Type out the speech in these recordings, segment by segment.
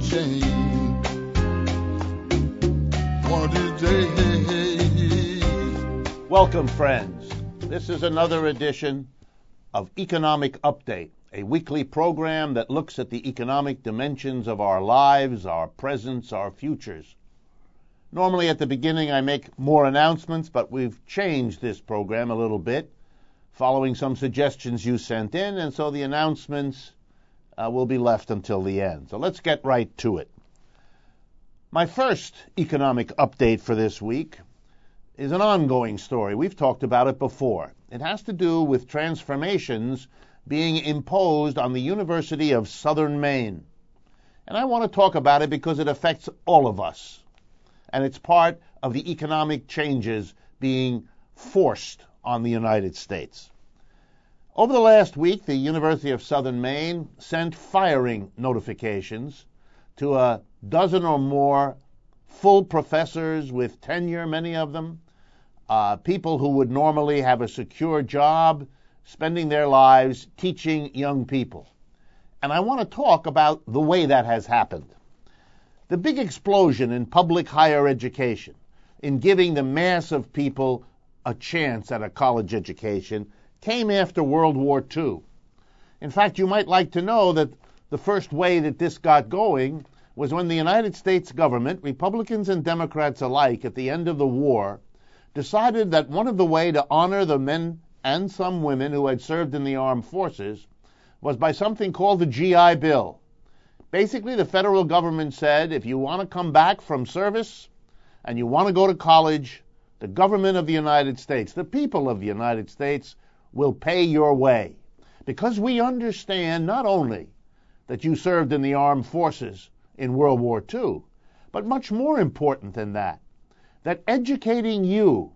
change. One of these days. Welcome, friends. This is another edition of Economic Update, a weekly program that looks at the economic dimensions of our lives, our presents, our futures. Normally at the beginning I make more announcements, but we've changed this program a little bit, following some suggestions you sent in, and so the announcements will be left until the end. So let's get right to it. My first economic update for this week is an ongoing story. We've talked about it before. It has to do with transformations being imposed on the University of Southern Maine. And I want to talk about it because it affects all of us. And it's part of the economic changes being forced on the United States. Over the last week, the University of Southern Maine sent firing notifications to a dozen or more full professors with tenure, many of them, people who would normally have a secure job, spending their lives teaching young people. And I want to talk about the way that has happened. The big explosion in public higher education, in giving the mass of people a chance at a college education, came after World War II. In fact, you might like to know that the first way that this got going was when the United States government, Republicans and Democrats alike, at the end of the war, decided that one of the ways to honor the men and some women who had served in the armed forces was by something called the GI Bill. Basically, the federal government said, if you want to come back from service and you want to go to college, the government of the United States, the people of the United States, will pay your way. Because we understand not only that you served in the armed forces in World War II, but much more important than that educating you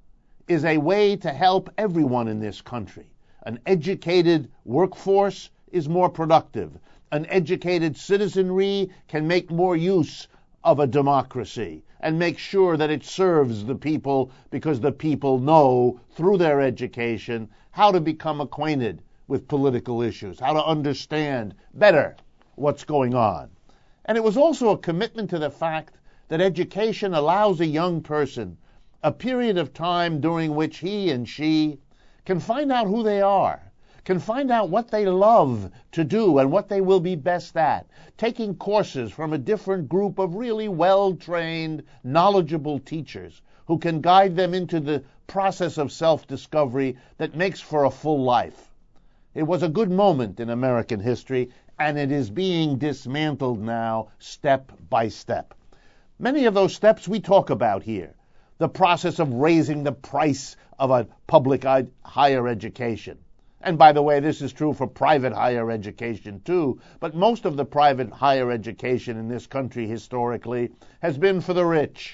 is a way to help everyone in this country. An educated workforce is more productive. An educated citizenry can make more use of a democracy and make sure that it serves the people, because the people know through their education how to become acquainted with political issues, how to understand better what's going on. And it was also a commitment to the fact that education allows a young person a period of time during which he and she can find out who they are, can find out what they love to do and what they will be best at, taking courses from a different group of really well-trained, knowledgeable teachers who can guide them into the process of self-discovery that makes for a full life. It was a good moment in American history, and it is being dismantled now step by step. Many of those steps we talk about here. The process of raising the price of a public higher education. And by the way, this is true for private higher education too, but most of the private higher education in this country historically has been for the rich.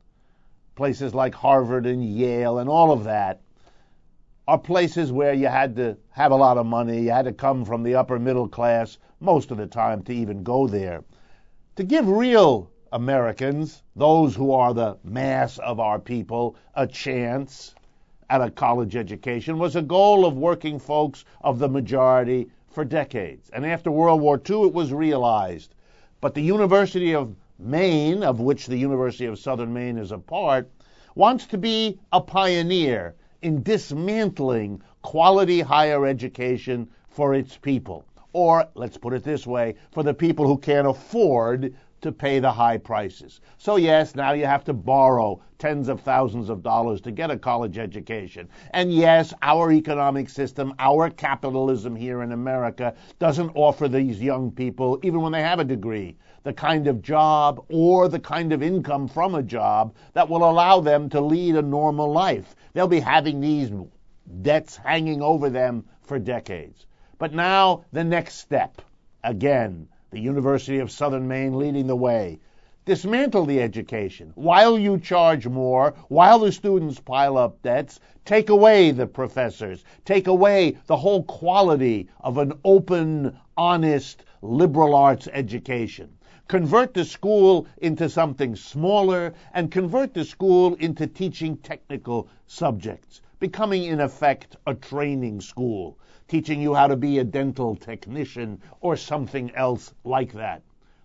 Places like Harvard and Yale and all of that are places where you had to have a lot of money, you had to come from the upper middle class most of the time to even go there. To give real Americans, those who are the mass of our people, a chance at a college education was a goal of working folks of the majority for decades. And after World War II, it was realized. But the University of Maine, of which the University of Southern Maine is a part, wants to be a pioneer in dismantling quality higher education for its people. Or, let's put it this way, for the people who can't afford to pay the high prices. So yes, now you have to borrow tens of thousands of dollars to get a college education. And yes, our economic system, our capitalism here in America doesn't offer these young people, even when they have a degree, the kind of job or the kind of income from a job that will allow them to lead a normal life. They'll be having these debts hanging over them for decades. But now, the next step, again, the University of Southern Maine leading the way. Dismantle the education. While you charge more, while the students pile up debts, take away the professors, take away the whole quality of an open, honest, liberal arts education. Convert the school into something smaller and convert the school into teaching technical subjects, becoming in effect a training school, teaching you how to be a dental technician or something else like that.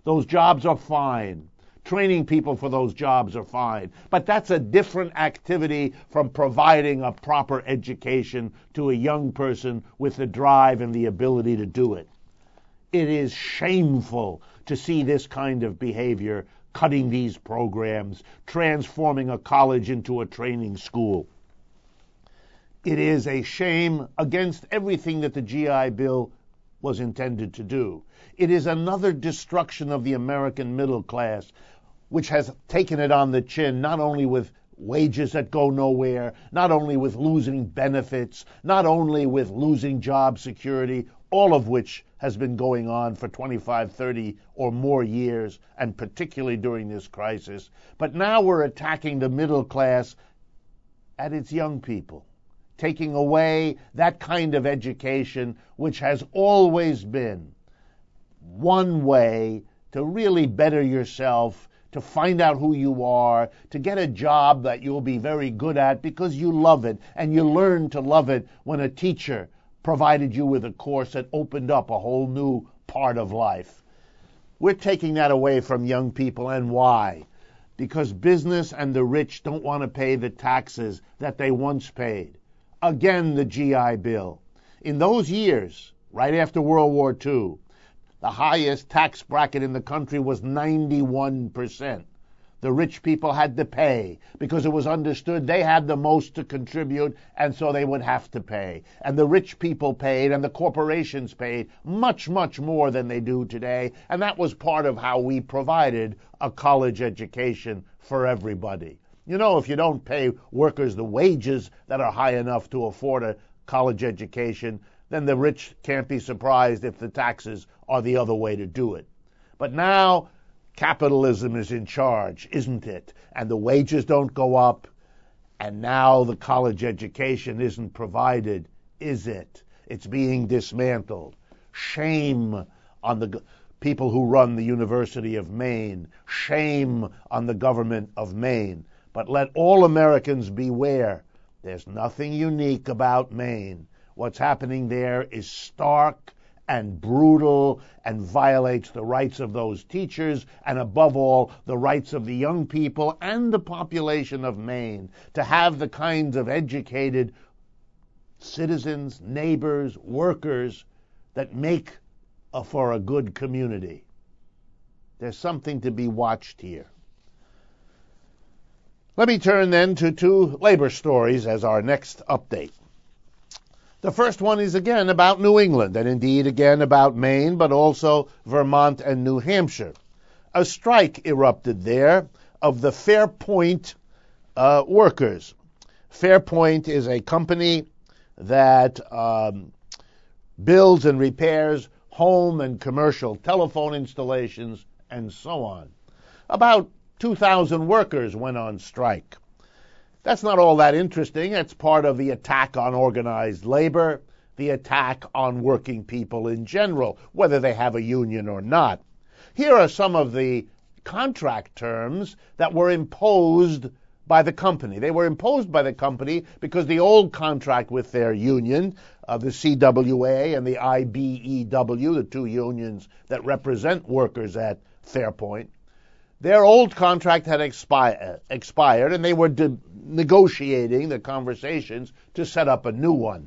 Those jobs are fine. Training people for those jobs are fine. But that's a different activity from providing a proper education to a young person with the drive and the ability to do it. It is shameful to see this kind of behavior, cutting these programs, transforming a college into a training school. It is a shame against everything that the GI Bill was intended to do. It is another destruction of the American middle class, which has taken it on the chin, not only with wages that go nowhere, not only with losing benefits, not only with losing job security, all of which has been going on for 25, 30 or more years, and particularly during this crisis. But now we're attacking the middle class at its young people, taking away that kind of education which has always been one way to really better yourself, to find out who you are, to get a job that you'll be very good at because you love it, and you learn to love it when a teacher provided you with a course that opened up a whole new part of life. We're taking that away from young people, and why? Because business and the rich don't want to pay the taxes that they once paid. Again, the GI Bill. In those years, right after World War II, the highest tax bracket in the country was 91%. The rich people had to pay because it was understood they had the most to contribute, and so they would have to pay. And the rich people paid, and the corporations paid much, much more than they do today. And that was part of how we provided a college education for everybody. You know, if you don't pay workers the wages that are high enough to afford a college education, then the rich can't be surprised if the taxes are the other way to do it. But now capitalism is in charge, isn't it? And the wages don't go up, and now the college education isn't provided, is it? It's being dismantled. Shame on the people who run the University of Maine. Shame on the government of Maine. But let all Americans beware. There's nothing unique about Maine. What's happening there is stark and brutal and violates the rights of those teachers and, above all, the rights of the young people and the population of Maine to have the kinds of educated citizens, neighbors, workers that make for a good community. There's something to be watched here. Let me turn then to two labor stories as our next update. The first one is again about New England, and indeed again about Maine, but also Vermont and New Hampshire. A strike erupted there of the Fairpoint workers. Fairpoint is a company that builds and repairs home and commercial telephone installations and so on. About 2,000 workers went on strike. That's not all that interesting. It's part of the attack on organized labor, the attack on working people in general, whether they have a union or not. Here are some of the contract terms that were imposed by the company. They were imposed by the company because the old contract with their union, the CWA and the IBEW, the two unions that represent workers at Fairpoint, their old contract had expired, and they were negotiating the conversations to set up a new one.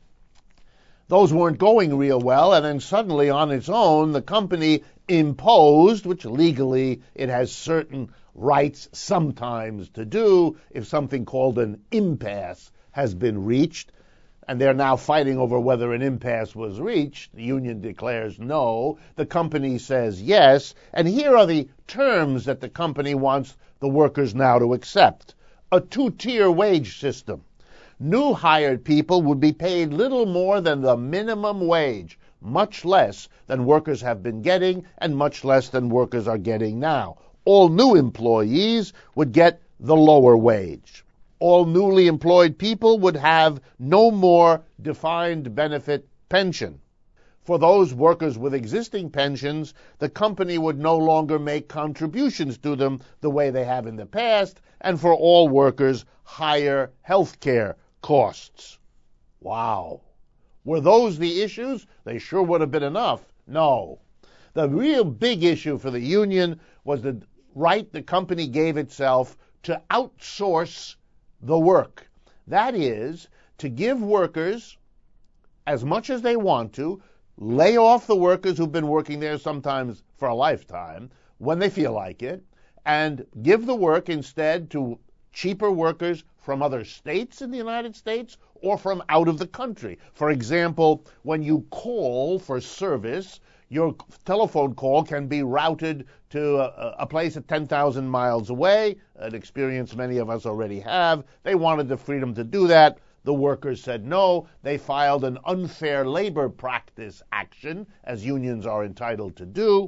Those weren't going real well, and then suddenly on its own, the company imposed, which legally it has certain rights sometimes to do if something called an impasse has been reached, and they're now fighting over whether an impasse was reached. The union declares no. The company says yes. And here are the terms that the company wants the workers now to accept. A two-tier wage system. New hired people would be paid little more than the minimum wage, much less than workers have been getting and much less than workers are getting now. All new employees would get the lower wage. All newly employed people would have no more defined benefit pension. For those workers with existing pensions, the company would no longer make contributions to them the way they have in the past, and for all workers, higher health care costs. Wow. Were those the issues? They sure would have been enough. No. The real big issue for the union was the right the company gave itself to outsource the work. That is, to give workers as much as they want to, lay off the workers who've been working there sometimes for a lifetime when they feel like it, and give the work instead to cheaper workers from other states in the United States or from out of the country. For example, when you call for service, your telephone call can be routed to a place at 10,000 miles away, an experience many of us already have. They wanted the freedom to do that. The workers said no. They filed an unfair labor practice action, as unions are entitled to do,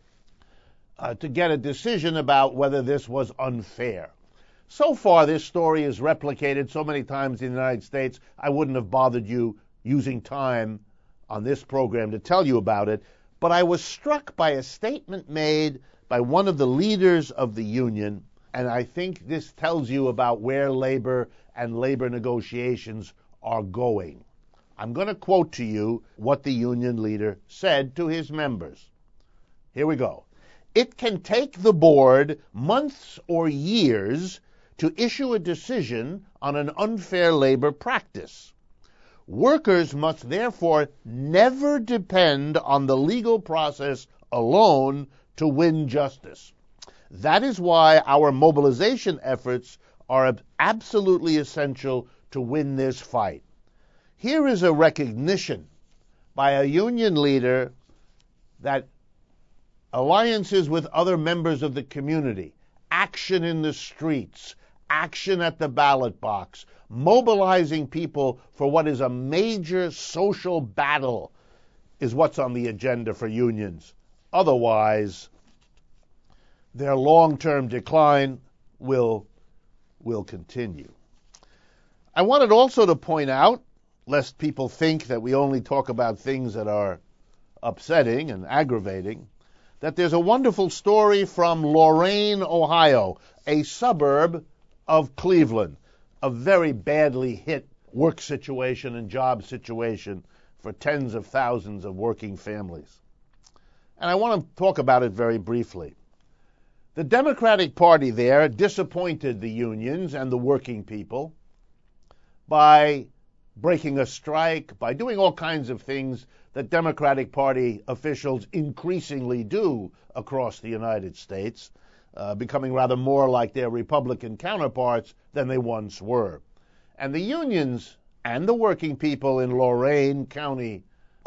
to get a decision about whether this was unfair. So far, this story is replicated so many times in the United States, I wouldn't have bothered you using time on this program to tell you about it, but I was struck by a statement made by one of the leaders of the union, and I think this tells you about where labor and labor negotiations are going. I'm going to quote to you what the union leader said to his members. Here we go. It can take the board months or years to issue a decision on an unfair labor practice. Workers must therefore never depend on the legal process alone to win justice. That is why our mobilization efforts are absolutely essential to win this fight. Here is a recognition by a union leader that alliances with other members of the community, action in the streets, action at the ballot box, mobilizing people for what is a major social battle is what's on the agenda for unions. Otherwise, their long-term decline will continue. I wanted also to point out, lest people think that we only talk about things that are upsetting and aggravating, that there's a wonderful story from Lorain, Ohio, a suburb of Cleveland, a very badly hit work situation and job situation for tens of thousands of working families. And I want to talk about it very briefly. The Democratic Party there disappointed the unions and the working people by breaking a strike, by doing all kinds of things that Democratic Party officials increasingly do across the United States, becoming rather more like their Republican counterparts than they once were. And the unions and the working people in Lorain County,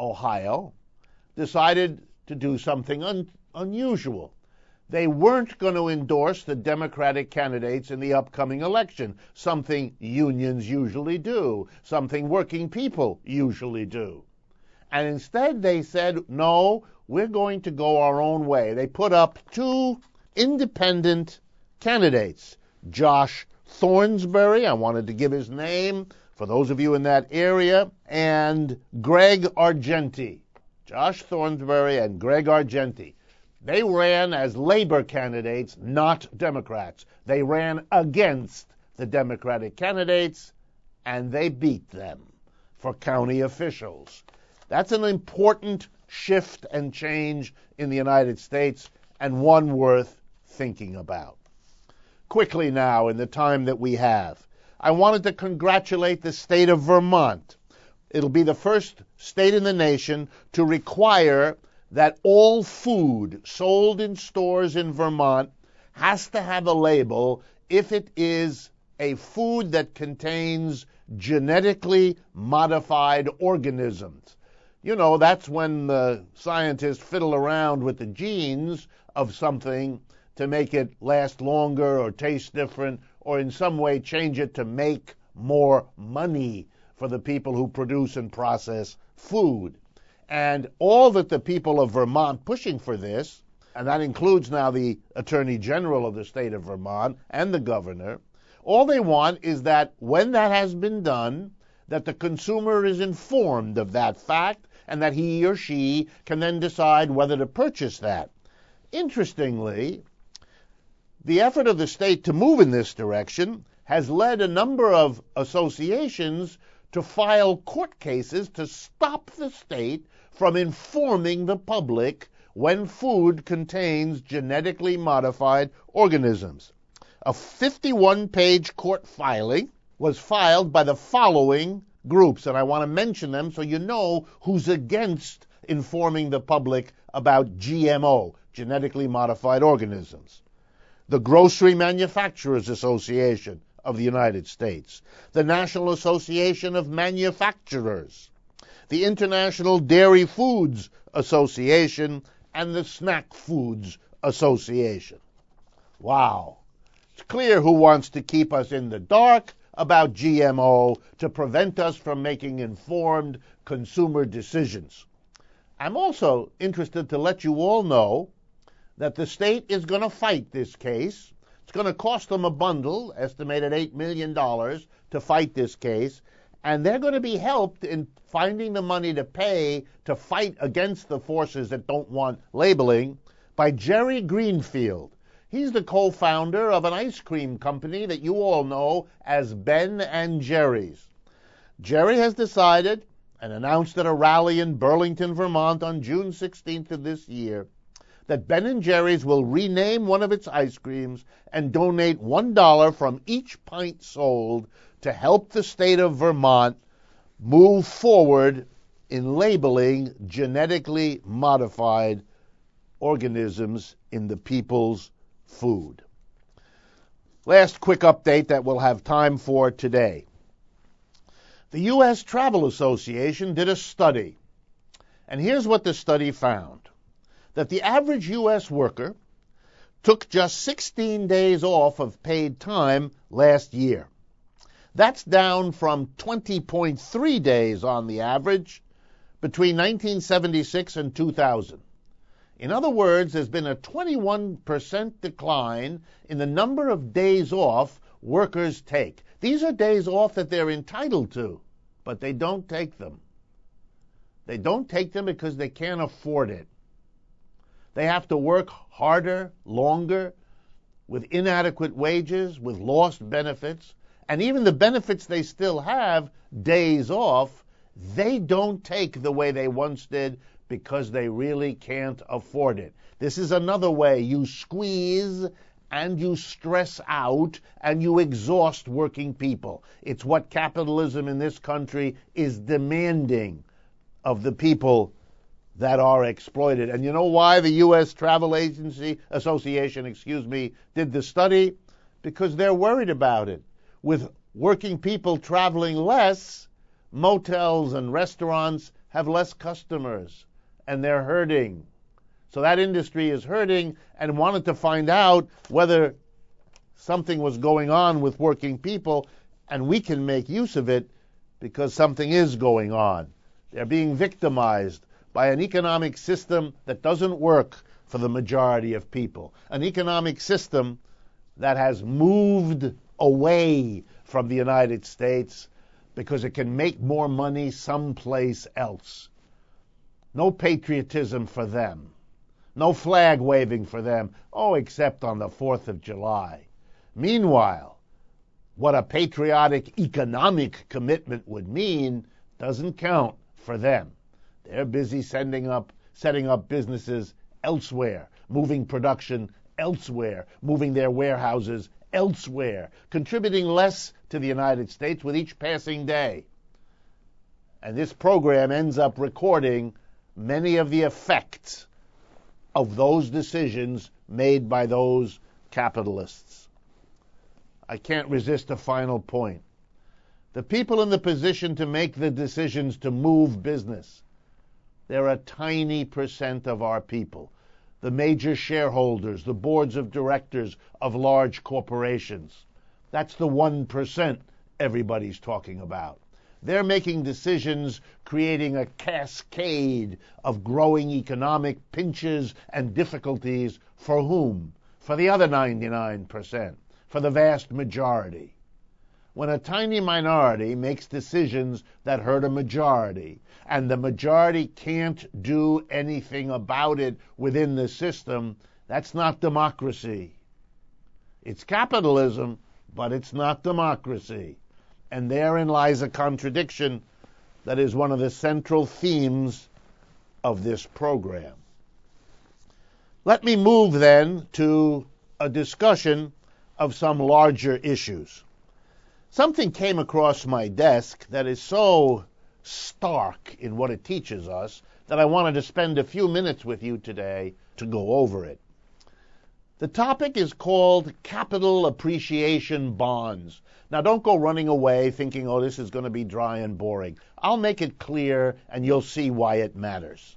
Ohio, decided to do something unusual. They weren't going to endorse the Democratic candidates in the upcoming election, something unions usually do, something working people usually do. And instead they said, no, we're going to go our own way. They put up two independent candidates, Josh Thornsberry, I wanted to give his name for those of you in that area, and Greg Argenti. Josh Thornsberry and Greg Argenti. They ran as labor candidates, not Democrats. They ran against the Democratic candidates, and they beat them for county officials. That's an important shift and change in the United States, and one worth thinking about. Quickly now, in the time that we have, I wanted to congratulate the state of Vermont. It'll be the first state in the nation to require that all food sold in stores in Vermont has to have a label if it is a food that contains genetically modified organisms. You know, that's when the scientists fiddle around with the genes of something to make it last longer or taste different or in some way change it to make more money for the people who produce and process food. And all that the people of Vermont pushing for this, and that includes now the Attorney General of the state of Vermont and the governor, all they want is that when that has been done, that the consumer is informed of that fact and that he or she can then decide whether to purchase that. Interestingly, the effort of the state to move in this direction has led a number of associations to file court cases to stop the state from informing the public when food contains genetically modified organisms. A 51-page court filing was filed by the following groups, and I want to mention them so you know who's against informing the public about GMO, genetically modified organisms. The Grocery Manufacturers Association of the United States, the National Association of Manufacturers, the International Dairy Foods Association, and the Snack Foods Association. Wow. It's clear who wants to keep us in the dark about GMO to prevent us from making informed consumer decisions. I'm also interested to let you all know that the state is going to fight this case. It's going to cost them a bundle, estimated $8 million, to fight this case, and they're going to be helped in finding the money to pay to fight against the forces that don't want labeling by Jerry Greenfield. He's the co-founder of an ice cream company that you all know as Ben and Jerry's. Jerry has decided and announced at a rally in Burlington, Vermont on June 16th of this year that Ben & Jerry's will rename one of its ice creams and donate $1 from each pint sold to help the state of Vermont move forward in labeling genetically modified organisms in the people's food. Last quick update that we'll have time for today. The U.S. Travel Association did a study, and here's what the study found. That the average U.S. worker took just 16 days off of paid time last year. That's down from 20.3 days on the average between 1976 and 2000. In other words, there's been a 21% decline in the number of days off workers take. These are days off that they're entitled to, but they don't take them. They don't take them because they can't afford it. They have to work harder, longer, with inadequate wages, with lost benefits, and even the benefits they still have, days off, they don't take the way they once did because they really can't afford it. This is another way you squeeze and you stress out and you exhaust working people. It's what capitalism in this country is demanding of the people that are exploited. And you know why the U.S. Travel Association did the study? Because they're worried about it. With working people traveling less, motels and restaurants have less customers, and they're hurting. So that industry is hurting and wanted to find out whether something was going on with working people, and we can make use of it because something is going on. They're being victimized by an economic system that doesn't work for the majority of people, an economic system that has moved away from the United States because it can make more money someplace else. No patriotism for them. No flag waving for them, except on the 4th of July. Meanwhile, what a patriotic economic commitment would mean doesn't count for them. They're busy setting up businesses elsewhere, moving production elsewhere, moving their warehouses elsewhere, contributing less to the United States with each passing day. And this program ends up recording many of the effects of those decisions made by those capitalists. I can't resist a final point. The people in the position to make the decisions to move business, they're a tiny percent of our people. The major shareholders, the boards of directors of large corporations. That's the 1% everybody's talking about. They're making decisions, creating a cascade of growing economic pinches and difficulties for whom? For the other 99%, for the vast majority. When a tiny minority makes decisions that hurt a majority, and the majority can't do anything about it within the system, that's not democracy. It's capitalism, but it's not democracy. And therein lies a contradiction that is one of the central themes of this program. Let me move then to a discussion of some larger issues. Something came across my desk that is so stark in what it teaches us that I wanted to spend a few minutes with you today to go over it. The topic is called capital appreciation bonds. Now, don't go running away thinking, oh, this is going to be dry and boring. I'll make it clear, and you'll see why it matters.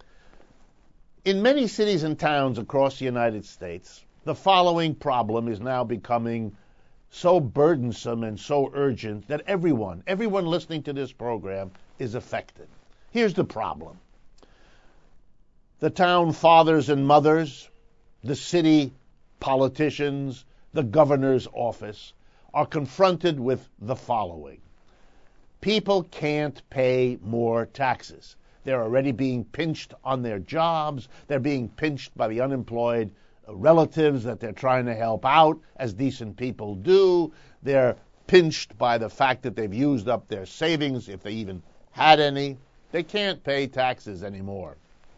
In many cities and towns across the United States, the following problem is now becoming so burdensome and so urgent that everyone listening to this program is affected. Here's the problem. The town fathers and mothers, the city politicians, the governor's office are confronted with the following. People can't pay more taxes. They're already being pinched on their jobs. They're being pinched by the unemployed relatives that they're trying to help out, as decent people do. They're pinched by the fact that they've used up their savings, if they even had any. They can't pay taxes anymore.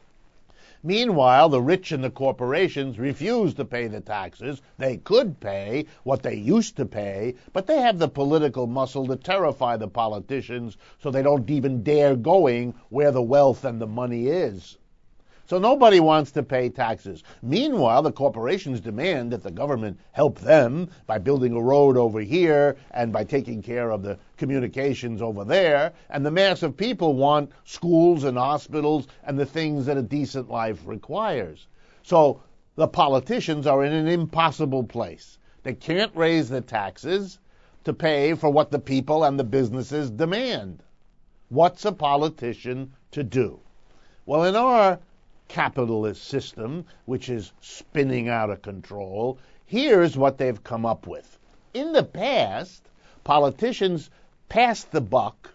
Meanwhile, the rich and the corporations refuse to pay the taxes. They could pay what they used to pay, but they have the political muscle to terrify the politicians so they don't even dare going where the wealth and the money is. So nobody wants to pay taxes. Meanwhile, the corporations demand that the government help them by building a road over here and by taking care of the communications over there. And the mass of people want schools and hospitals and the things that a decent life requires. So the politicians are in an impossible place. They can't raise the taxes to pay for what the people and the businesses demand. What's a politician to do? Well, in our capitalist system, which is spinning out of control, here's what they've come up with. In the past, politicians passed the buck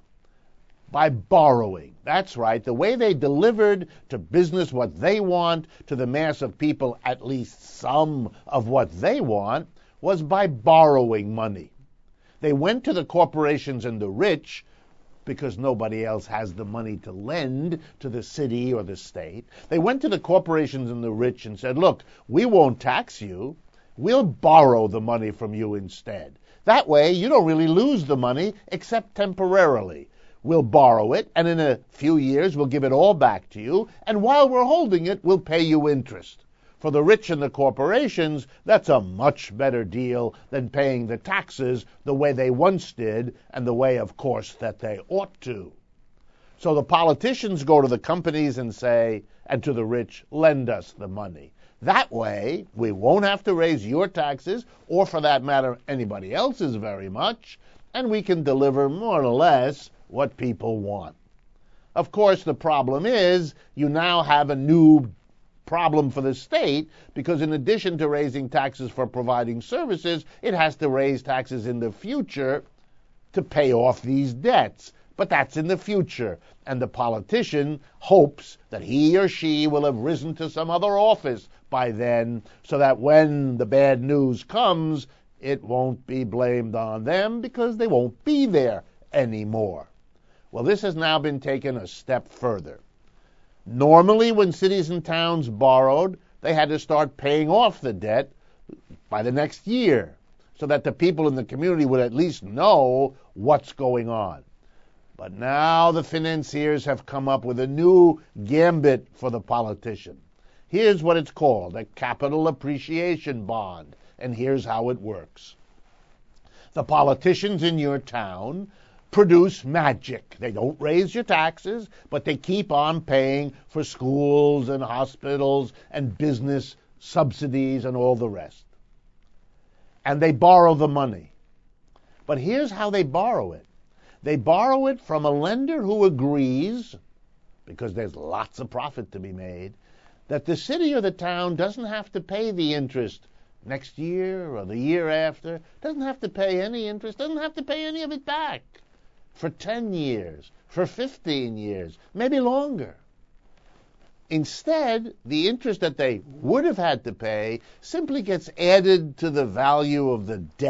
by borrowing. That's right. The way they delivered to business what they want, to the mass of people at least some of what they want, was by borrowing money. They went to the corporations and the rich because nobody else has the money to lend to the city or the state. They went to the corporations and the rich and said, look, we won't tax you. We'll borrow the money from you instead. That way, you don't really lose the money except temporarily. We'll borrow it, and in a few years, we'll give it all back to you. And while we're holding it, we'll pay you interest. For the rich and the corporations, that's a much better deal than paying the taxes the way they once did and the way, of course, that they ought to. So the politicians go to the companies and say, and to the rich, lend us the money. That way, we won't have to raise your taxes, or for that matter, anybody else's very much, and we can deliver more or less what people want. Of course, the problem is you now have a new problem for the state, because in addition to raising taxes for providing services, it has to raise taxes in the future to pay off these debts. But that's in the future, and the politician hopes that he or she will have risen to some other office by then, so that when the bad news comes, it won't be blamed on them because they won't be there anymore. Well, this has now been taken a step further. Normally, when cities and towns borrowed, they had to start paying off the debt by the next year, so that the people in the community would at least know what's going on. But now the financiers have come up with a new gambit for the politician. Here's what it's called, a capital appreciation bond, and here's how it works. The politicians in your town produce magic. They don't raise your taxes, but they keep on paying for schools and hospitals and business subsidies and all the rest. And they borrow the money. But here's how they borrow it. They borrow it from a lender who agrees, because there's lots of profit to be made, that the city or the town doesn't have to pay the interest next year or the year after, doesn't have to pay any interest, doesn't have to pay any of it back for 10 years, for 15 years, maybe longer. Instead, the interest that they would have had to pay simply gets added to the value of the debt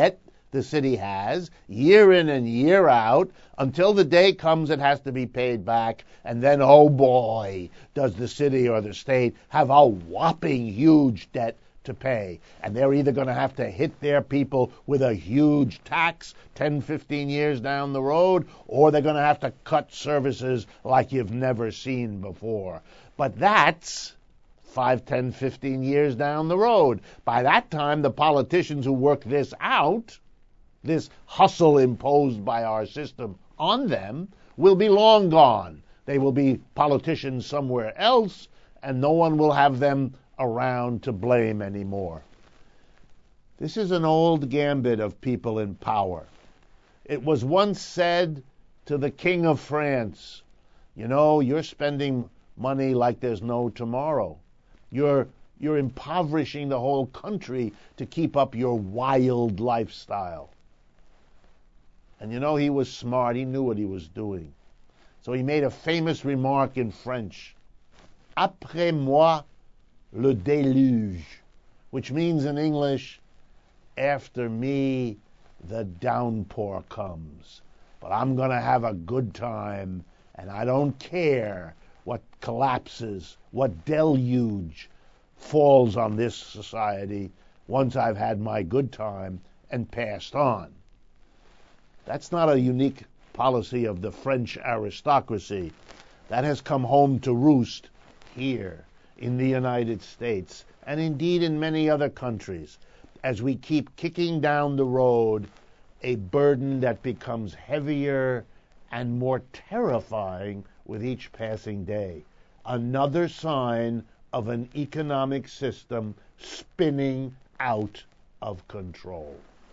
the city has, year in and year out, until the day comes it has to be paid back, and then, oh boy, does the city or the state have a whopping huge debt to pay. And they're either going to have to hit their people with a huge tax 10, 15 years down the road, or they're going to have to cut services like you've never seen before. But that's 5, 10, 15 years down the road. By that time, the politicians who work this out, this hustle imposed by our system on them, will be long gone. They will be politicians somewhere else, and no one will have them around to blame anymore. This is an old gambit of people in power. It was once said to the King of France, you know, you're spending money like there's no tomorrow. You're impoverishing the whole country to keep up your wild lifestyle. And you know, he was smart. He knew what he was doing. So he made a famous remark in French, après moi, le déluge, which means in English, after me, the downpour comes. But I'm going to have a good time, and I don't care what collapses, what deluge falls on this society once I've had my good time and passed on. That's not a unique policy of the French aristocracy. That has come home to roost here in the United States, and indeed in many other countries, as we keep kicking down the road a burden that becomes heavier and more terrifying with each passing day. Another sign of an economic system spinning out of control.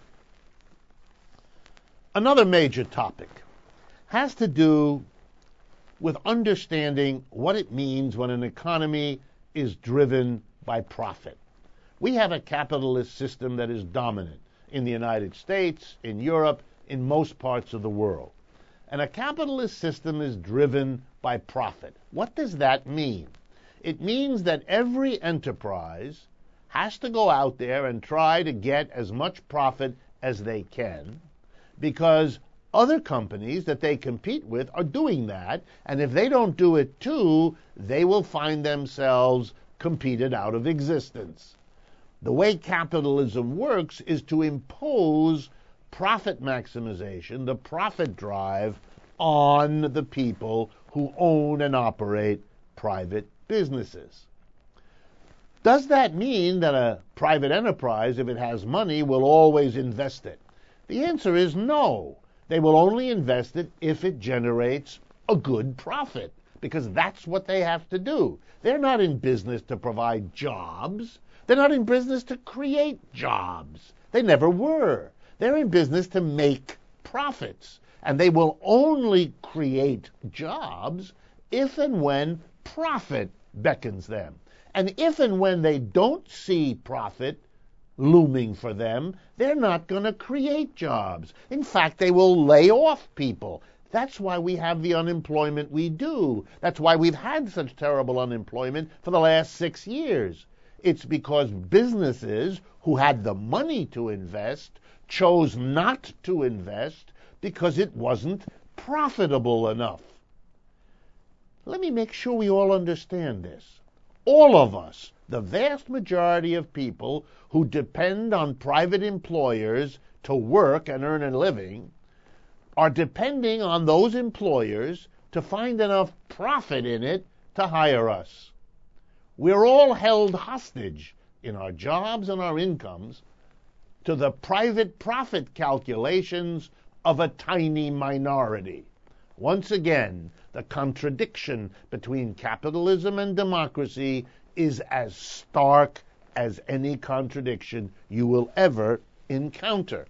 Another major topic has to do with understanding what it means when an economy is driven by profit. We have a capitalist system that is dominant in the United States, in Europe, in most parts of the world. And a capitalist system is driven by profit. What does that mean? It means that every enterprise has to go out there and try to get as much profit as they can, because other companies that they compete with are doing that, and if they don't do it too, they will find themselves competed out of existence. The way capitalism works is to impose profit maximization, the profit drive, on the people who own and operate private businesses. Does that mean that a private enterprise, if it has money, will always invest it? The answer is no. They will only invest it if it generates a good profit, because that's what they have to do. They're not in business to provide jobs. They're not in business to create jobs. They never were. They're in business to make profits. And they will only create jobs if and when profit beckons them. And if and when they don't see profit looming for them, they're not going to create jobs. In fact, they will lay off people. That's why we have the unemployment we do. That's why we've had such terrible unemployment for the last 6 years. It's because businesses who had the money to invest chose not to invest because it wasn't profitable enough. Let me make sure we all understand this. All of us, the vast majority of people who depend on private employers to work and earn a living, are depending on those employers to find enough profit in it to hire us. We're all held hostage in our jobs and our incomes to the private profit calculations of a tiny minority. Once again, the contradiction between capitalism and democracy is as stark as any contradiction you will ever encounter.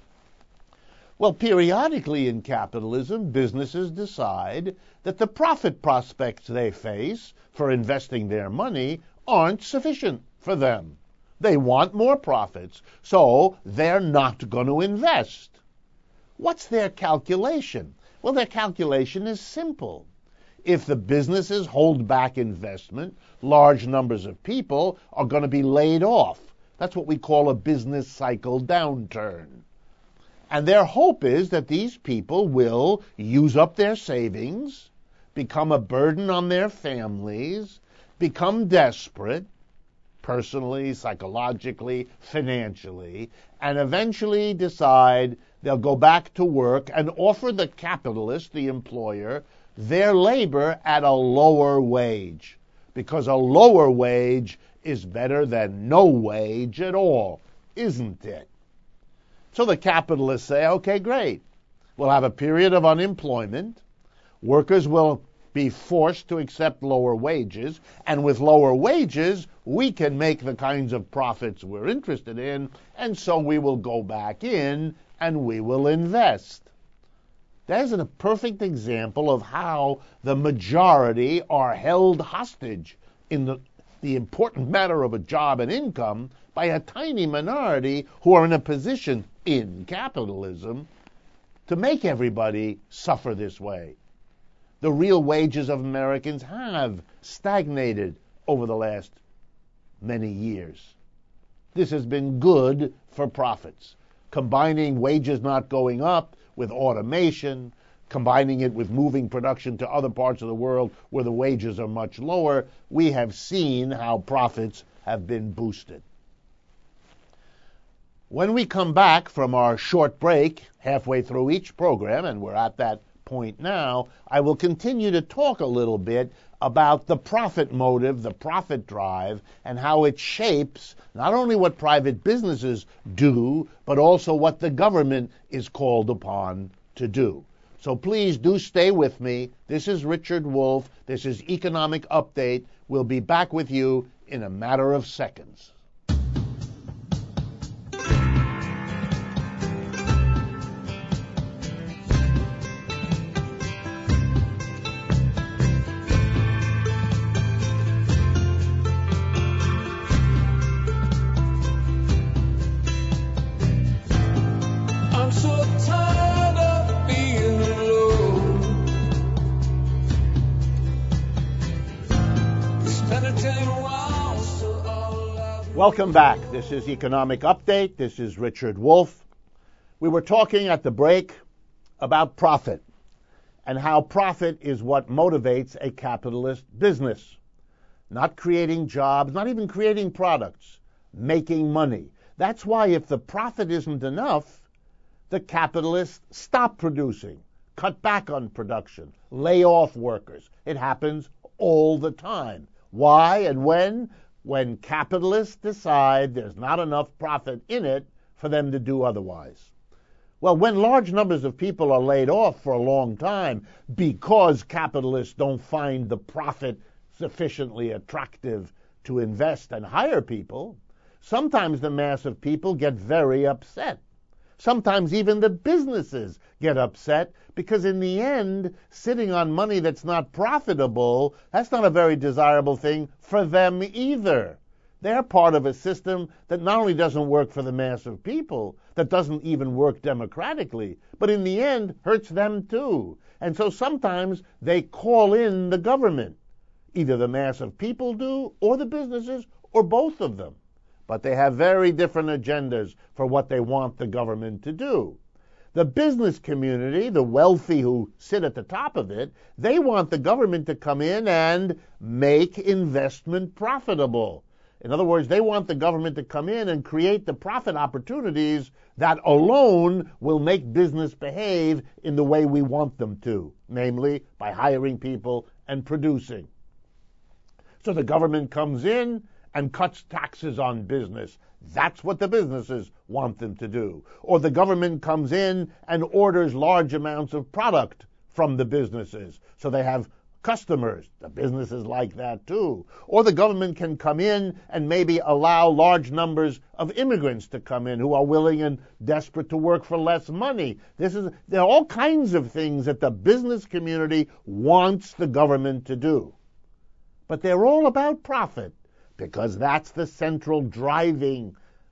Well, periodically in capitalism, businesses decide that the profit prospects they face for investing their money aren't sufficient for them. They want more profits, so they're not going to invest. What's their calculation? Well, their calculation is simple. If the businesses hold back investment, large numbers of people are going to be laid off. That's what we call a business cycle downturn. And their hope is that these people will use up their savings, become a burden on their families, become desperate, personally, psychologically, financially, and eventually decide they'll go back to work and offer the capitalist, the employer, their labor at a lower wage, because a lower wage is better than no wage at all, isn't it? So the capitalists say, okay, great. We'll have a period of unemployment. Workers will be forced to accept lower wages, and with lower wages, we can make the kinds of profits we're interested in, and so we will go back in and we will invest. There's a perfect example of how the majority are held hostage in the important matter of a job and income by a tiny minority who are in a position in capitalism to make everybody suffer this way. The real wages of Americans have stagnated over the last many years. This has been good for profits. Combining wages not going up with automation, combining it with moving production to other parts of the world where the wages are much lower, we have seen how profits have been boosted. When we come back from our short break, halfway through each program, and we're at that point now, I will continue to talk a little bit about the profit motive, the profit drive, and how it shapes not only what private businesses do, but also what the government is called upon to do. So please do stay with me. This is Richard Wolff. This is Economic Update. We'll be back with you in a matter of seconds. Welcome back. This is Economic Update. This is Richard Wolff. We were talking at the break about profit and how profit is what motivates a capitalist business. Not creating jobs, not even creating products, making money. That's why if the profit isn't enough, the capitalists stop producing, cut back on production, lay off workers. It happens all the time. Why and when? When capitalists decide there's not enough profit in it for them to do otherwise. Well, when large numbers of people are laid off for a long time because capitalists don't find the profit sufficiently attractive to invest and hire people, sometimes the mass of people get very upset. Sometimes even the businesses get upset because in the end, sitting on money that's not profitable, that's not a very desirable thing for them either. They're part of a system that not only doesn't work for the mass of people, that doesn't even work democratically, but in the end hurts them too. And so sometimes they call in the government. Either the mass of people do, or the businesses, or both of them. But they have very different agendas for what they want the government to do. The business community, the wealthy who sit at the top of it, they want the government to come in and make investment profitable. In other words, they want the government to come in and create the profit opportunities that alone will make business behave in the way we want them to, namely by hiring people and producing. So the government comes in and cuts taxes on business. That's what the businesses want them to do. Or the government comes in and orders large amounts of product from the businesses, so they have customers. The businesses like that too. Or the government can come in and maybe allow large numbers of immigrants to come in who are willing and desperate to work for less money. There are all kinds of things that the business community wants the government to do. But they're all about profit, because that's the central driving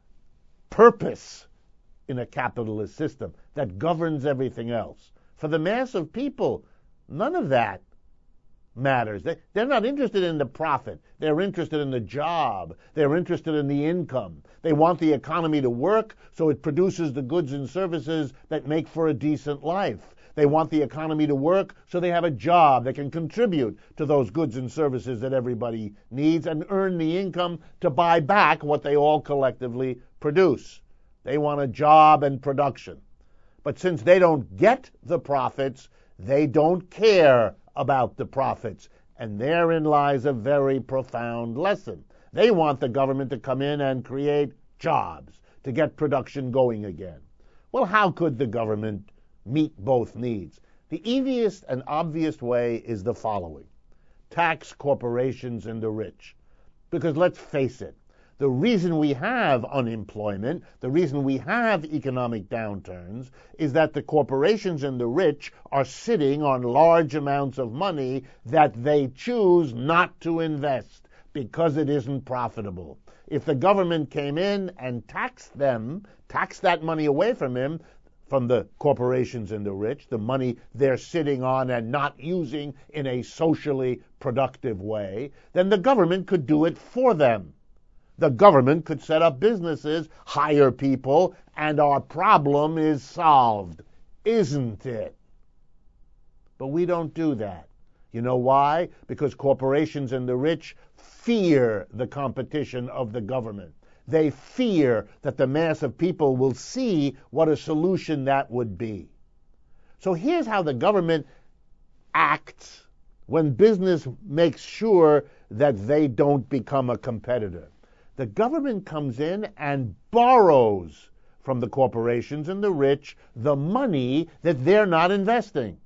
purpose in a capitalist system that governs everything else. For the mass of people, none of that matters. They're not interested in the profit. They're interested in the job. They're interested in the income. They want the economy to work so it produces the goods and services that make for a decent life. They want the economy to work so they have a job that can contribute to those goods and services that everybody needs and earn the income to buy back what they all collectively produce. They want a job and production. But since they don't get the profits, they don't care about the profits. And therein lies a very profound lesson. They want the government to come in and create jobs, to get production going again. Well, how could the government meet both needs? The easiest and obvious way is the following: tax corporations and the rich. Because let's face it, the reason we have unemployment, the reason we have economic downturns, is that the corporations and the rich are sitting on large amounts of money that they choose not to invest because it isn't profitable. If the government came in and taxed them, taxed that money away from the corporations and the rich, the money they're sitting on and not using in a socially productive way, then the government could do it for them. The government could set up businesses, hire people, and our problem is solved, isn't it? But we don't do that. You know why? Because corporations and the rich fear the competition of the government. They fear that the mass of people will see what a solution that would be. So here's how the government acts when business makes sure that they don't become a competitor. The government comes in and borrows from the corporations and the rich the money that they're not investing.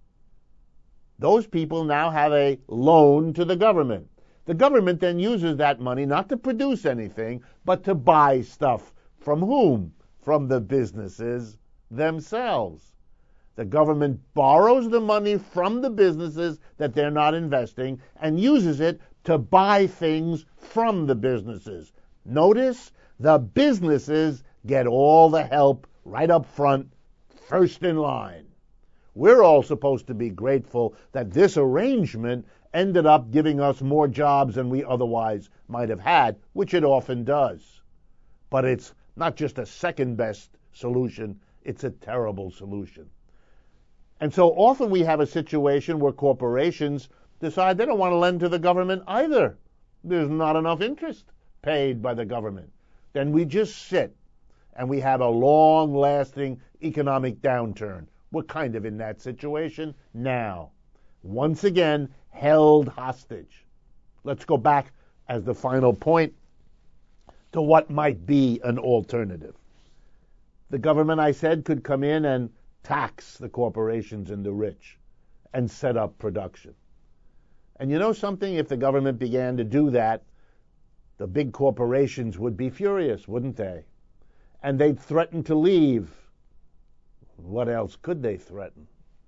Those people now have a loan to the government. The government then uses that money not to produce anything, but to buy stuff. From whom? From the businesses themselves. The government borrows the money from the businesses that they're not investing and uses it to buy things from the businesses. Notice the businesses get all the help right up front, first in line. We're all supposed to be grateful that this arrangement ended up giving us more jobs than we otherwise might have had, which it often does. But it's not just a second best solution, it's a terrible solution. And so often we have a situation where corporations decide they don't want to lend to the government either. There's not enough interest paid by the government. Then we just sit and we have a long-lasting economic downturn. We're kind of in that situation now. Once again, held hostage. Let's go back as the final point to what might be an alternative. The government, I said, could come in and tax the corporations and the rich and set up production. And you know something? If the government began to do that, the big corporations would be furious, wouldn't they? And they'd threaten to leave. What else could they threaten?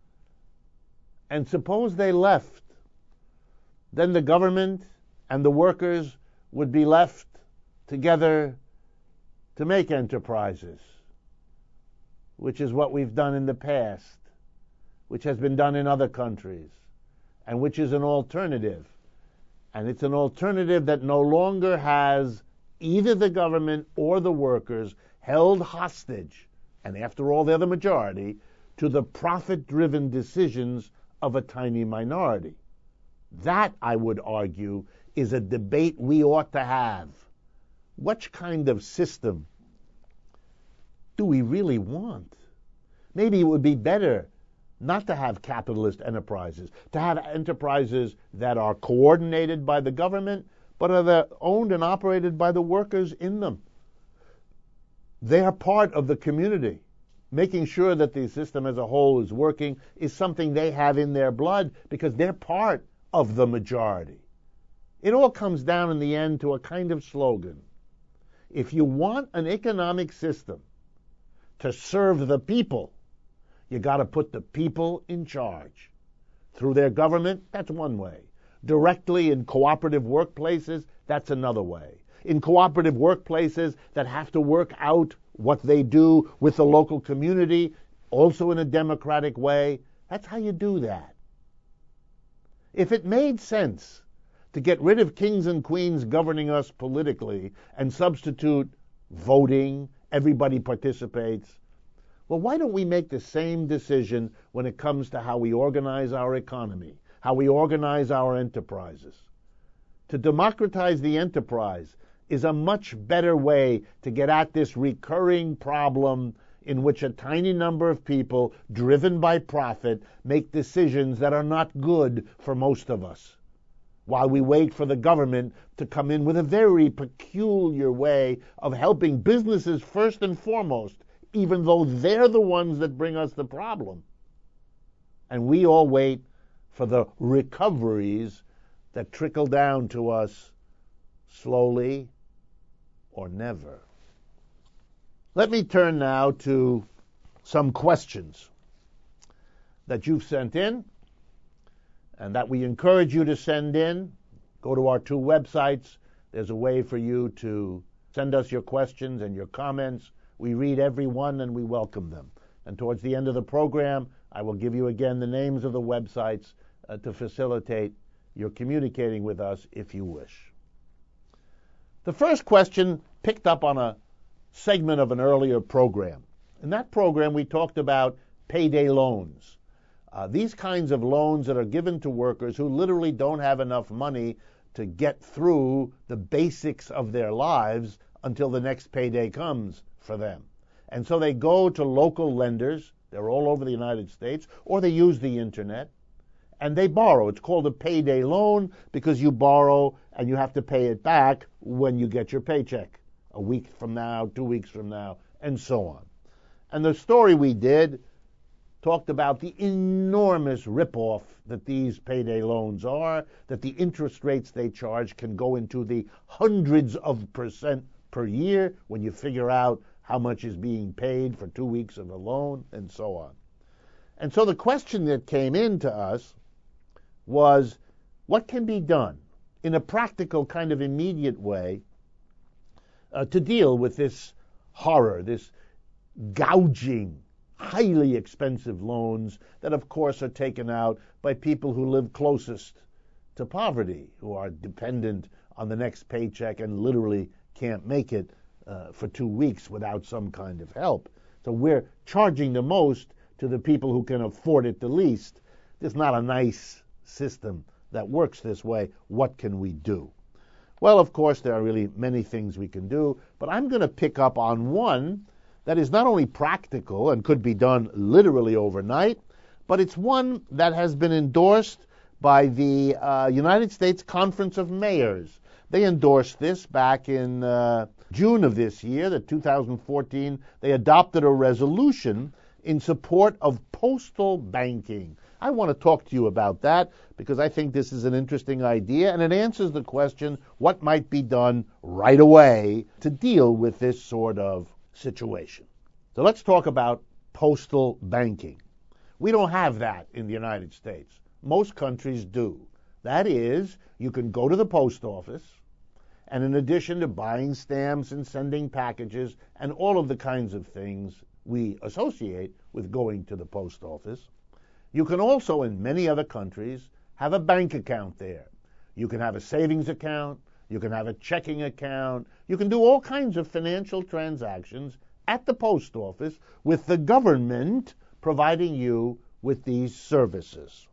And suppose they left. Then the government and the workers would be left together to make enterprises, which is what we've done in the past, which has been done in other countries, and which is an alternative. And it's an alternative that no longer has either the government or the workers held hostage, and after all they're the majority, to the profit-driven decisions of a tiny minority. That, I would argue, is a debate we ought to have. What kind of system do we really want? Maybe it would be better not to have capitalist enterprises, to have enterprises that are coordinated by the government, but are owned and operated by the workers in them. They are part of the community. Making sure that the system as a whole is working is something they have in their blood because they're part of the majority. It all comes down in the end to a kind of slogan. If you want an economic system to serve the people, you got to put the people in charge. Through their government, that's one way. Directly in cooperative workplaces, that's another way. In cooperative workplaces that have to work out what they do with the local community, also in a democratic way, that's how you do that. If it made sense to get rid of kings and queens governing us politically and substitute voting, everybody participates, well, why don't we make the same decision when it comes to how we organize our economy, how we organize our enterprises? To democratize the enterprise is a much better way to get at this recurring problem in which a tiny number of people, driven by profit, make decisions that are not good for most of us, while we wait for the government to come in with a very peculiar way of helping businesses first and foremost, even though they're the ones that bring us the problem. And we all wait for the recoveries that trickle down to us slowly or never. Let me turn now to some questions that you've sent in and that we encourage you to send in. Go to our two websites. There's a way for you to send us your questions and your comments. We read every one and we welcome them. And towards the end of the program, I will give you again the names of the websites to facilitate your communicating with us if you wish. The first question picked up on a segment of an earlier program. In that program, we talked about payday loans. These kinds of loans that are given to workers who literally don't have enough money to get through the basics of their lives until the next payday comes for them. And so they go to local lenders, they're all over the United States, or they use the internet, and they borrow. It's called a payday loan because you borrow and you have to pay it back when you get your paycheck, a week from now, 2 weeks from now, and so on. And the story we did talked about the enormous ripoff that these payday loans are, that the interest rates they charge can go into the hundreds of percent per year when you figure out how much is being paid for 2 weeks of a loan, and so on. And so the question that came in to us was, what can be done in a practical kind of immediate way to deal with this horror, this gouging, highly expensive loans that, of course, are taken out by people who live closest to poverty, who are dependent on the next paycheck and literally can't make it for 2 weeks without some kind of help. So we're charging the most to the people who can afford it the least. It's not a nice system that works this way. What can we do? Well, of course, there are really many things we can do, but I'm going to pick up on one that is not only practical and could be done literally overnight, but it's one that has been endorsed by the United States Conference of Mayors. They endorsed this back in June of this year, the 2014. They adopted a resolution in support of postal banking. I want to talk to you about that because I think this is an interesting idea and it answers the question, what might be done right away to deal with this sort of situation? So let's talk about postal banking. We don't have that in the United States. Most countries do. That is, you can go to the post office, and in addition to buying stamps and sending packages and all of the kinds of things we associate with going to the post office, you can also, in many other countries, have a bank account there. You can have a savings account, you can have a checking account, you can do all kinds of financial transactions at the post office with the government providing you with these services.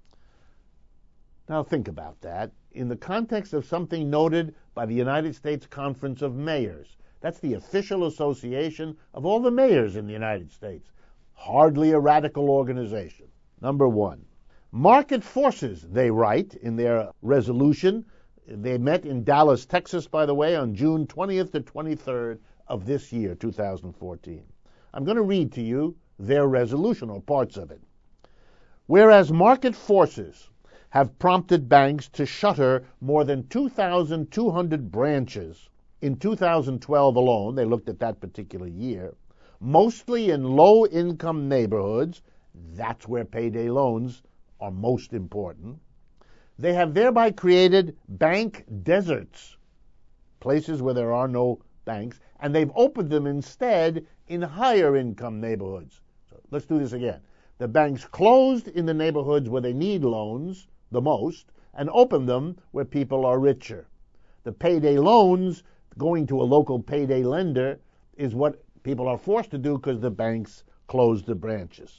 Now think about that in the context of something noted by the United States Conference of Mayors. That's the official association of all the mayors in the United States. Hardly a radical organization. Number one, market forces, they write in their resolution. They met in Dallas, Texas, by the way, on June 20th to 23rd of this year, 2014. I'm going to read to you their resolution, or parts of it. Whereas market forces have prompted banks to shutter more than 2,200 branches in 2012 alone, they looked at that particular year, mostly in low-income neighborhoods. That's where payday loans are most important. They have thereby created bank deserts, places where there are no banks, and they've opened them instead in higher income neighborhoods. So let's do this again. The banks closed in the neighborhoods where they need loans the most and open them where people are richer. The payday loans, going to a local payday lender, is what people are forced to do because the banks closed the branches.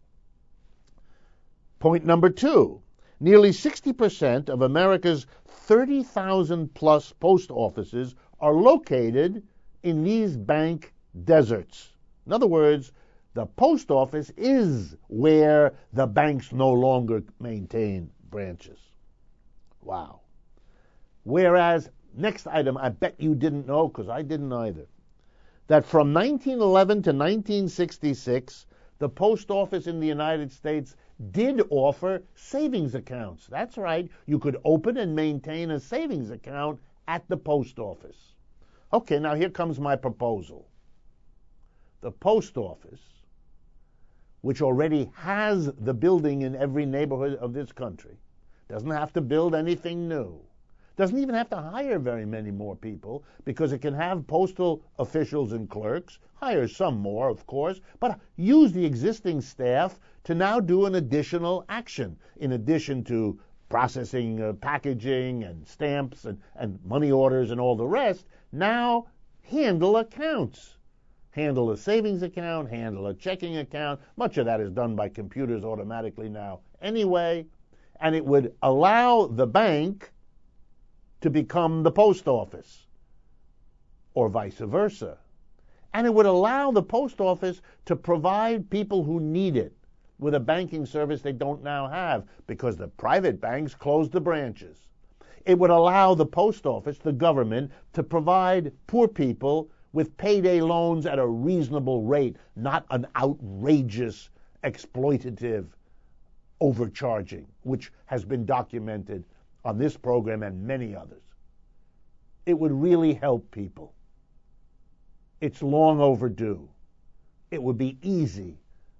Point number 2, nearly 60% of America's 30,000 plus post offices are located in these bank deserts. In other words, the post office is where the banks no longer maintain branches. Wow. Whereas, next item, I bet you didn't know, because I didn't either, that from 1911 to 1966, the post office in the United States did offer savings accounts. That's right. You could open and maintain a savings account at the post office. Okay, now here comes my proposal. The post office, which already has the building in every neighborhood of this country, doesn't have to build anything new, doesn't even have to hire very many more people, because it can have postal officials and clerks, hire some more, of course, but use the existing staff to now do an additional action, in addition to processing packaging and stamps and money orders and all the rest. Now handle accounts. Handle a savings account, handle a checking account. Much of that is done by computers automatically now anyway. And it would allow the bank to become the post office, or vice versa. And it would allow the post office to provide people who need it with a banking service they don't now have, because the private banks closed the branches. It would allow the post office, the government, to provide poor people with payday loans at a reasonable rate, not an outrageous, exploitative overcharging, which has been documented on this program and many others. It would really help people. It's long overdue. It would be easy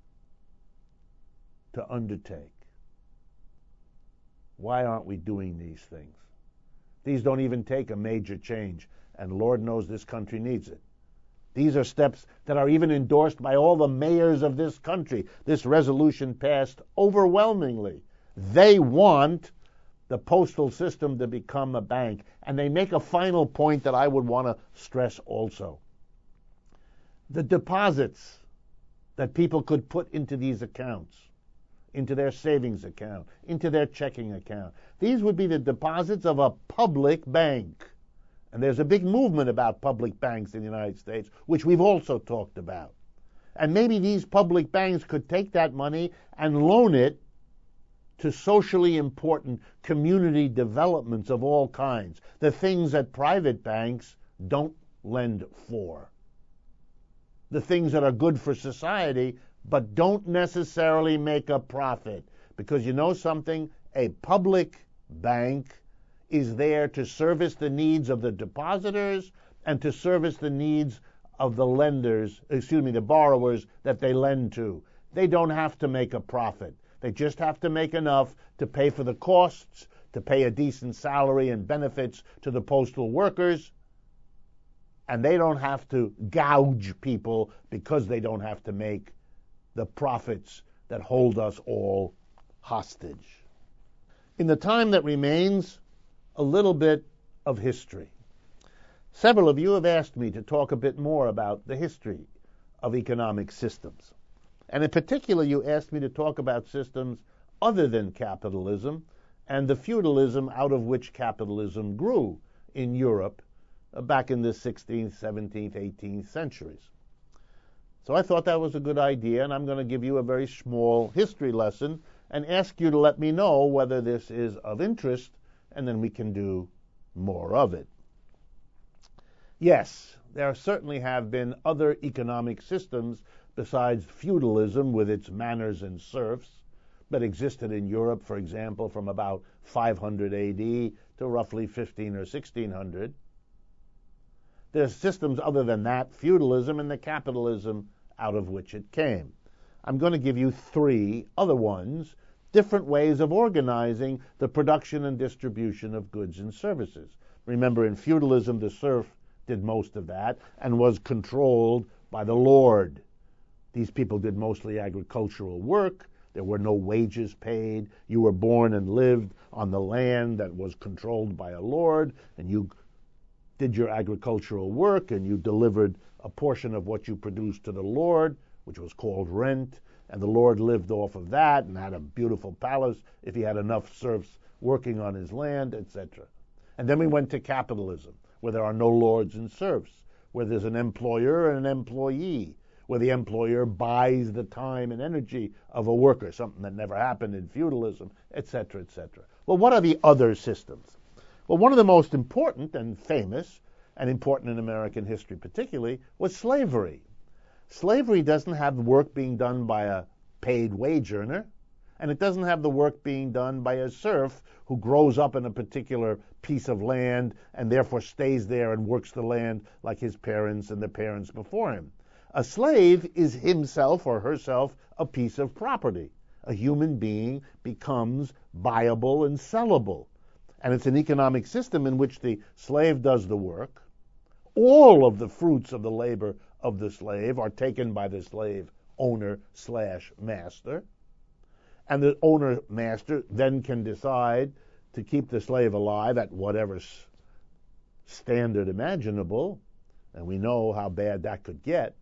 to undertake. Why aren't we doing these things? These don't even take a major change, and Lord knows this country needs it. These are steps that are even endorsed by all the mayors of this country. This resolution passed overwhelmingly. They want the postal system to become a bank. And they make a final point that I would want to stress also. The deposits that people could put into these accounts, into their savings account, into their checking account, these would be the deposits of a public bank. And there's a big movement about public banks in the United States, which we've also talked about. And maybe these public banks could take that money and loan it to socially important community developments of all kinds, the things that private banks don't lend for, the things that are good for society but don't necessarily make a profit. Because you know something? A public bank is there to service the needs of the depositors and to service the needs of the the borrowers that they lend to. They don't have to make a profit. They just have to make enough to pay for the costs, to pay a decent salary and benefits to the postal workers, and they don't have to gouge people because they don't have to make the profits that hold us all hostage. In the time that remains, a little bit of history. Several of you have asked me to talk a bit more about the history of economic systems. And in particular, you asked me to talk about systems other than capitalism and the feudalism out of which capitalism grew in Europe back in the 16th, 17th, 18th centuries. So I thought that was a good idea, and I'm going to give you a very small history lesson and ask you to let me know whether this is of interest, and then we can do more of it. Yes, there certainly have been other economic systems besides feudalism with its manors and serfs that existed in Europe, for example, from about 500 AD to roughly 15 or 1600. There's systems other than that, feudalism and the capitalism out of which it came. I'm going to give you 3 other ones, different ways of organizing the production and distribution of goods and services. Remember, in feudalism, the serf did most of that and was controlled by the lord. These people did mostly agricultural work. There were no wages paid. You were born and lived on the land that was controlled by a lord, and you did your agricultural work, and you delivered a portion of what you produced to the lord, which was called rent, and the lord lived off of that and had a beautiful palace if he had enough serfs working on his land, etc. And then we went to capitalism, where there are no lords and serfs, where there's an employer and an employee, where the employer buys the time and energy of a worker, something that never happened in feudalism, etc., etc. Well, what are the other systems? Well, one of the most important and famous, and important in American history particularly, was slavery. Slavery doesn't have work being done by a paid wage earner, and it doesn't have the work being done by a serf who grows up in a particular piece of land and therefore stays there and works the land like his parents and the parents before him. A slave is himself or herself a piece of property. A human being becomes buyable and sellable. And it's an economic system in which the slave does the work. All of the fruits of the labor of the slave are taken by the slave owner/master. And the owner-master then can decide to keep the slave alive at whatever standard imaginable, and we know how bad that could get.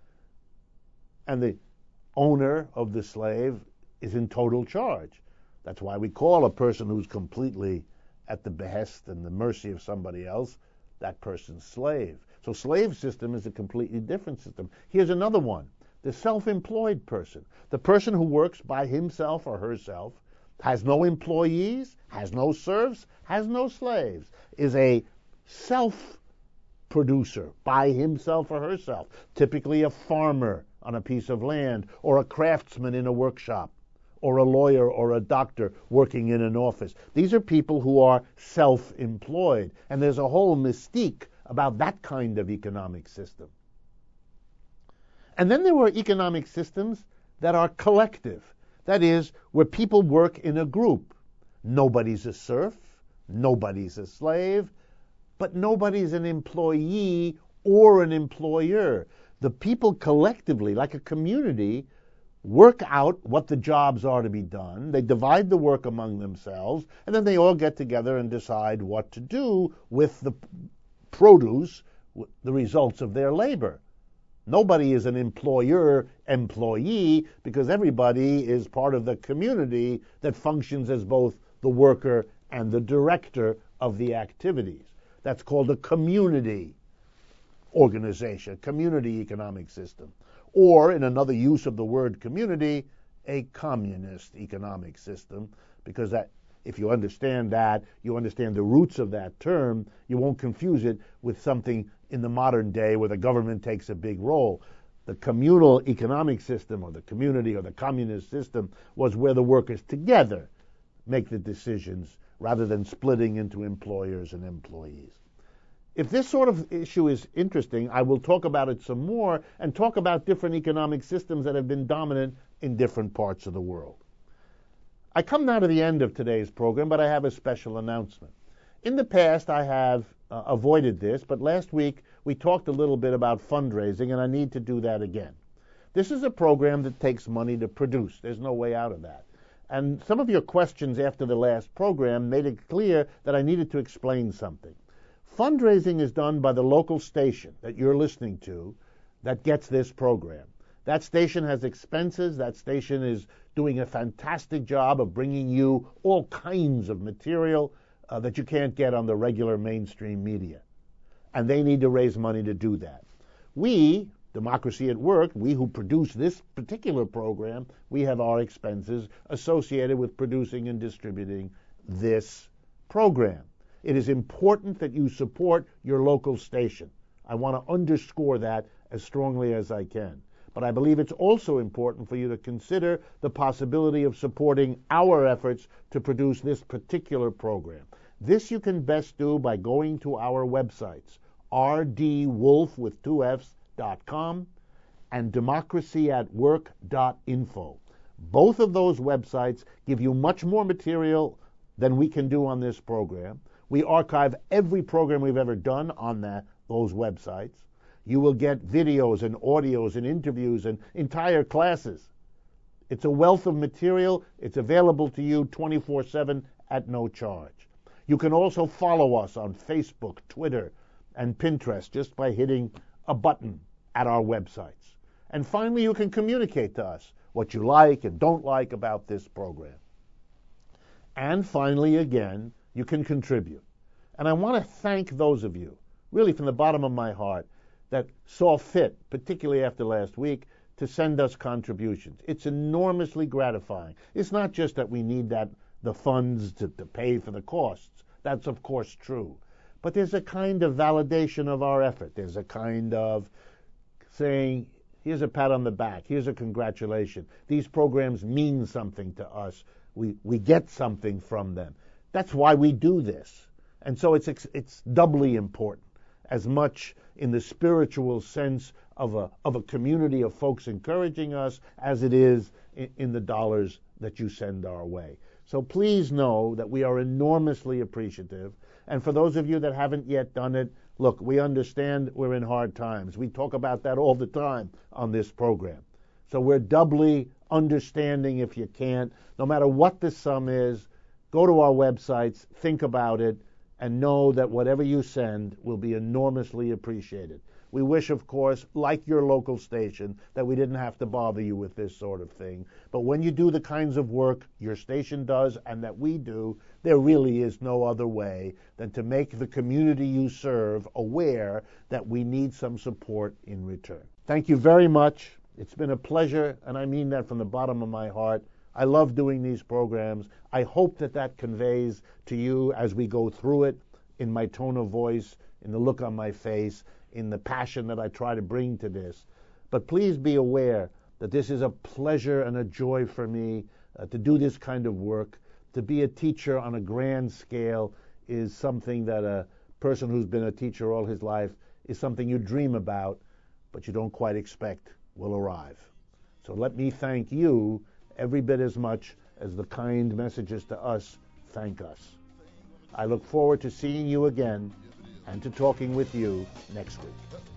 And the owner of the slave is in total charge. That's why we call a person who's completely at the behest and the mercy of somebody else, that person's slave. So slave system is a completely different system. Here's another one. The self-employed person, the person who works by himself or herself, has no employees, has no serfs, has no slaves, is a self-producer by himself or herself, typically a farmer on a piece of land, or a craftsman in a workshop, or a lawyer or a doctor working in an office. These are people who are self-employed, and there's a whole mystique about that kind of economic system. And then there were economic systems that are collective. That is, where people work in a group. Nobody's a serf, nobody's a slave, but nobody's an employee or an employer. The people collectively, like a community, work out what the jobs are to be done. They divide the work among themselves, and then they all get together and decide what to do with the produce, the results of their labor. Nobody is an employer-employee because everybody is part of the community that functions as both the worker and the director of the activities. That's called a community organization, community economic system. Or, in another use of the word community, a communist economic system, because that, if you understand that, you understand the roots of that term, you won't confuse it with something in the modern day where the government takes a big role. The communal economic system, or the community, or the communist system, was where the workers together make the decisions rather than splitting into employers and employees. If this sort of issue is interesting, I will talk about it some more and talk about different economic systems that have been dominant in different parts of the world. I come now to the end of today's program, but I have a special announcement. In the past, I have avoided this, but last week we talked a little bit about fundraising, and I need to do that again. This is a program that takes money to produce. There's no way out of that. And some of your questions after the last program made it clear that I needed to explain something. Fundraising is done by the local station that you're listening to that gets this program. That station has expenses. That station is doing a fantastic job of bringing you all kinds of material that you can't get on the regular mainstream media. And they need to raise money to do that. We, Democracy at Work, we who produce this particular program, we have our expenses associated with producing and distributing this program. It is important that you support your local station. I want to underscore that as strongly as I can. But I believe it's also important for you to consider the possibility of supporting our efforts to produce this particular program. This you can best do by going to our websites, rdwolf.com and democracyatwork.info. Both of those websites give you much more material than we can do on this program. We archive every program we've ever done on those websites. You will get videos and audios and interviews and entire classes It's a wealth of material. It's available to you 24/7 at no charge. You can also follow us on Facebook, Twitter, and Pinterest just by hitting a button at our websites. And finally, you can communicate to us what you like and don't like about this program. And finally, again, you can contribute. And I want to thank those of you, really from the bottom of my heart, that saw fit, particularly after last week, to send us contributions. It's enormously gratifying. It's not just that we need the funds to pay for the costs. That's, of course, true. But there's a kind of validation of our effort. There's a kind of saying, here's a pat on the back. Here's a congratulation. These programs mean something to us. We get something from them. That's why we do this. And so it's doubly important, as much in the spiritual sense of a community of folks encouraging us as it is in the dollars that you send our way. So please know that we are enormously appreciative. And for those of you that haven't yet done it, look, we understand we're in hard times. We talk about that all the time on this program. So we're doubly understanding if you can't. No matter what the sum is, go to our websites, think about it, and know that whatever you send will be enormously appreciated. We wish, of course, like your local station, that we didn't have to bother you with this sort of thing. But when you do the kinds of work your station does and that we do, there really is no other way than to make the community you serve aware that we need some support in return. Thank you very much. It's been a pleasure, and I mean that from the bottom of my heart. I love doing these programs. I hope that conveys to you as we go through it in my tone of voice, in the look on my face, in the passion that I try to bring to this. But please be aware that this is a pleasure and a joy for me to do this kind of work. To be a teacher on a grand scale is something that a person who's been a teacher all his life is something you dream about, but you don't quite expect will arrive. So let me thank you every bit as much as the kind messages to us thank us. I look forward to seeing you again and to talking with you next week.